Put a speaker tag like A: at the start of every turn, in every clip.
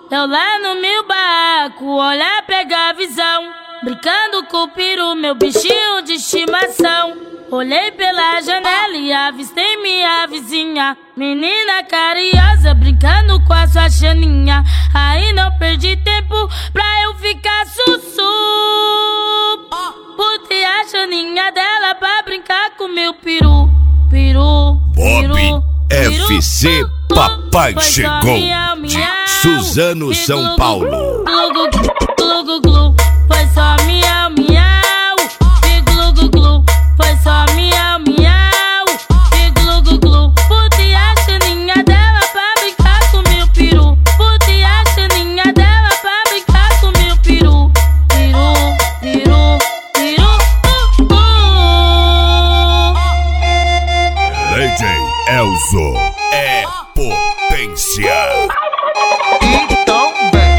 A: Eu lá no meu barraco, olhar, pegar a visão, brincando com o peru, meu bichinho de estimação. Olhei pela janela e avistei minha vizinha, menina carinhosa, brincando com a sua chaninha. Aí não perdi tempo pra eu ficar sussu. Botei a chaninha dela pra brincar com meu peru.
B: Bob FC Papai Chegou, de Suzano, São Paulo.
A: Glu, glu, glu, foi só miau, miau. E glu, glu, glu, foi só miau, miau. E glu, glu, glu, botei a chaninha dela pra brincar com meu peru. Botei a chaninha dela pra brincar com meu peru.
B: DJ Elzo é potência.
C: Então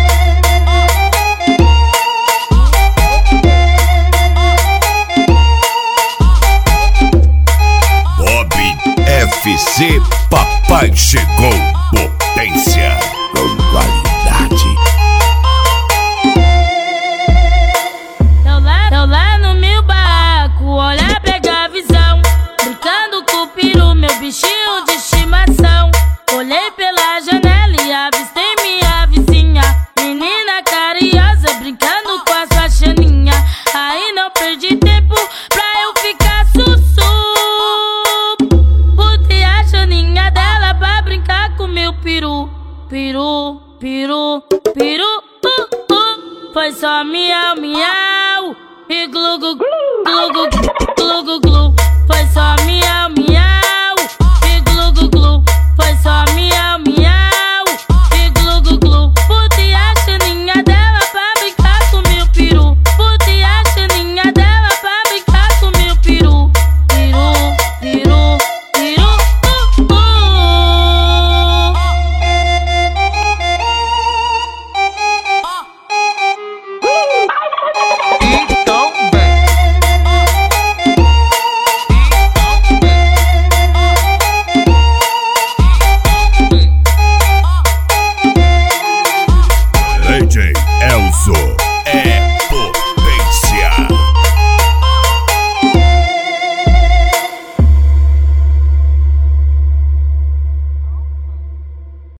B: Bob FC Papai Chegou, potência com qualidade.
A: Eu lá no meu barraco, olhar, pegar a visão, brincando com o peru, meu bichinho de estimação. Olhei pela janela e avistei minha vizinha, menina carinhosa, brincando com a sua chaninha. Aí não perdi tempo pra eu ficar sussu. Botei a chaninha dela pra brincar com meu peru. Foi só miau, miau. E glu, glu, glu, glu, glu, glu, glu. Foi só miau, miau. E glu, glu, glu. Foi só miau, miau. E glu, glu, glu. Botei a chaninha dela pra brincar com meu peru. Botei a chaninha dela pra brincar com meu peru.
B: DJ Elzo é